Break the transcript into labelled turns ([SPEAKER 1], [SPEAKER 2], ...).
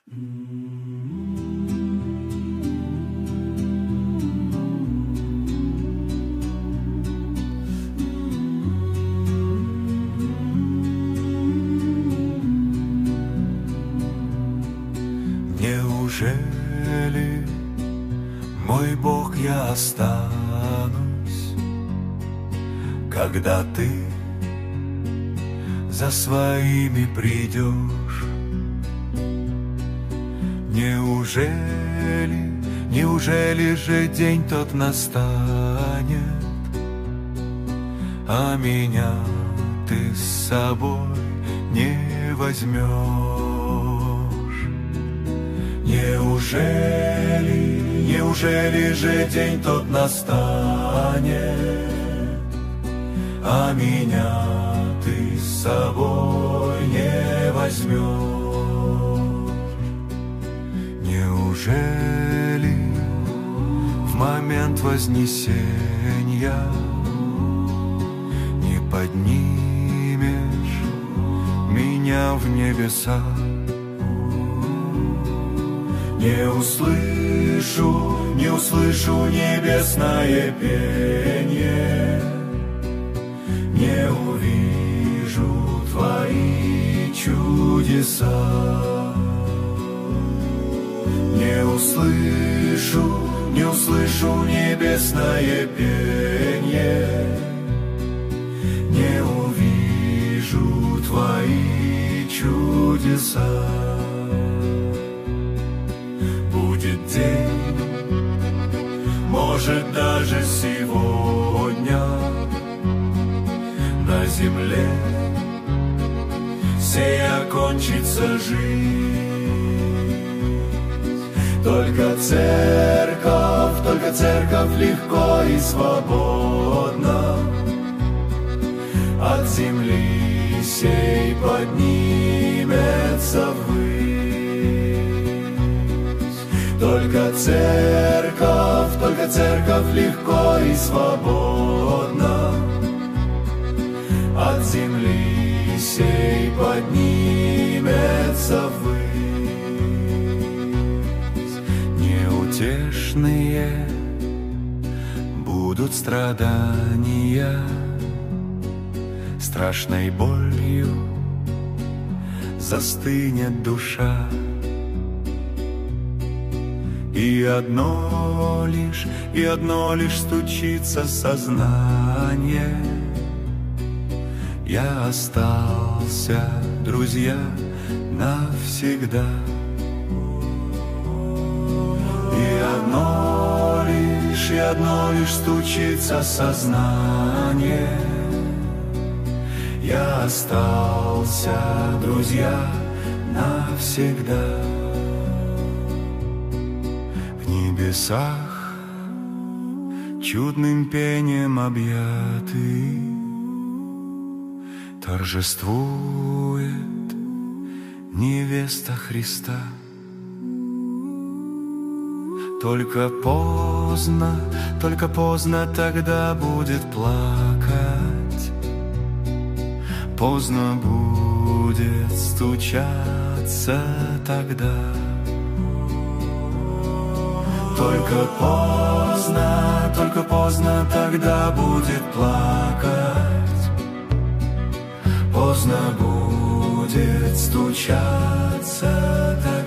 [SPEAKER 1] Неужели, мой Бог, я останусь, когда Ты за своими придешь? Неужели же день тот настанет, а меня Ты с собой не возьмешь? Неужели же день тот настанет, а меня Ты с собой не возьмешь? Неужели в момент вознесения не поднимешь меня в небеса? Не услышу небесное пение, не увижу Твои чудеса. Не услышу небесное пение, не увижу Твои чудеса. Будет день, может даже сегодня, на земле сей окончится жизнь. Только церковь легко и свободно от земли сей поднимется ввысь. Только церковь легко и свободно от земли сей поднимется ввысь. Неутешные будут страдания, страшной болью застынет душа. И одно лишь стучится сознание: я остался, друзья, навсегда. И одно лишь стучится сознание: я остался, друзья, навсегда. В небесах чудным пением объятый торжествует невеста Христа. Только поздно тогда будет плакать, поздно будет стучаться тогда. Только поздно тогда будет плакать, поздно будет стучаться тогда.